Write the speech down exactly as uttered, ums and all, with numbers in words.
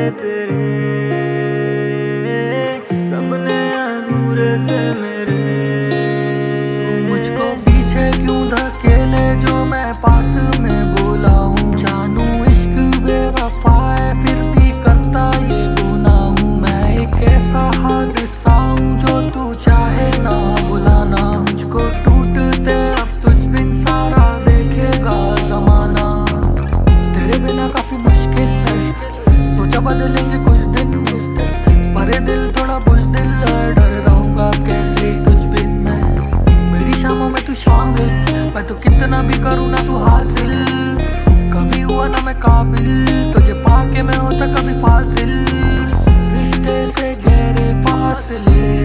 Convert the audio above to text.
तेरे, सपने अधूरे से मेरे। तू मुझको पीछे क्यों धकेले जो मैं पास में बोला हूँ। जानू इश्क बेवफा है फिर भी करता ये गुनाह हूँ। मैं एक ऐसा हादसा हूँ जो तू चाहे ना बुलाना। मुझको टूटते अब तुझ बिन सारा देखेगा जमाना। तेरे बिना काफी मुश्किल है, सोचा बदलेंगे कुछ दिन, पर ये दिल थोड़ा बुज़दिल है। डर रहूंगा कैसे तुझ बिन मैं, मेरी शामों में तू शामिल। मैं तो कितना भी करूँ ना तू हासिल, कभी हुआ ना मैं काबिल। तुझे पाके मैं होता कभी फासिल, रिश्ते से गहरे फासले।